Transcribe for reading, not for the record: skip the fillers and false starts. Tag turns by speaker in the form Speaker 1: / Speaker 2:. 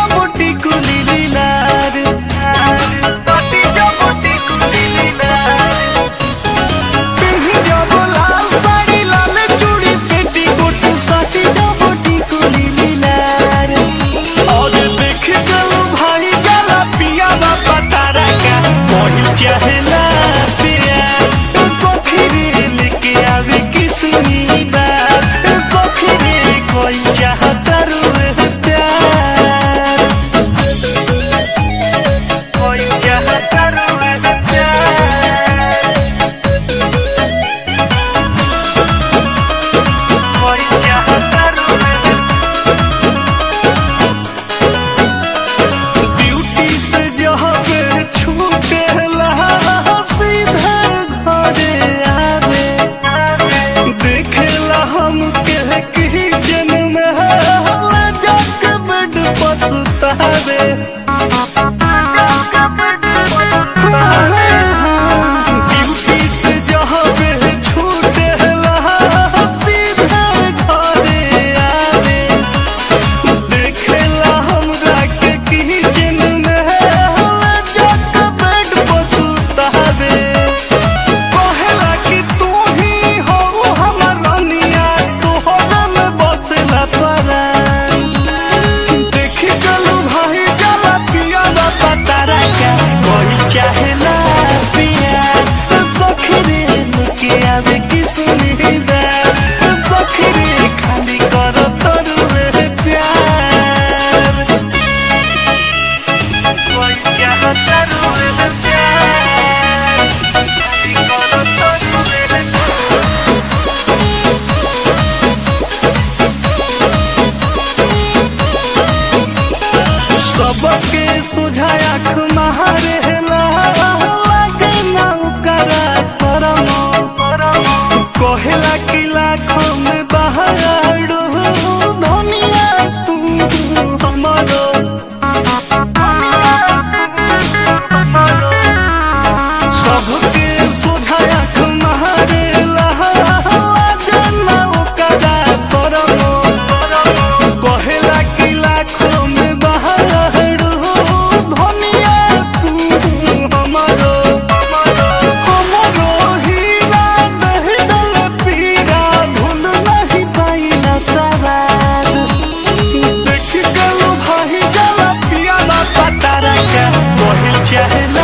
Speaker 1: मोटी कुली लीलार काटी जो मोटी कुली लीलार पिन्ही जब लाल साड़ी लाल चूड़ी पेटी कोट साटी जो मोटी कुली लीलार और देख चलो भाई गला पिया बापा तारा का मोही चाहेला पिया सोखिरे लेके आवे किसनी बात सोखिरे कोई चाहता रुए प्यार कोई चाहता रुए प्यार कोई चाहता रुए ब्यूटी से जब छूटे सीधा घरे आवे देखेला हम के की जन्म जग बड़ पछतावे ब्यूटी से जब छूटे सीधा घरे आवे देखेला हमरा के की जन्म जग बड़ पछतावे कहेला कि तू ही हो हमर रानिया तोहरा में बसेला परान देख चलू भाई जला पिया बापा तारा का कोई चाहेला पिया सखरे लेके आवे किसनी बात सखरे खाली कर तोरे प्यार कोई चाहता रुए प्यार खाली कर तोरे सबके सुझाया आँख मारे लागे ना ओकरा शरम कहेला कि लाखों में बहारू धनिया तू हमरो सबके सुझाया आँख मारे लागे ना ओकरा शरम कहेला कि लाखों में बहारू धनिया तू हमरो हमरो हीरा दह दल पीरा भूल नहीं पाइला सवार देख गलो भाई जला पिया बापा तारा का कोई चाहे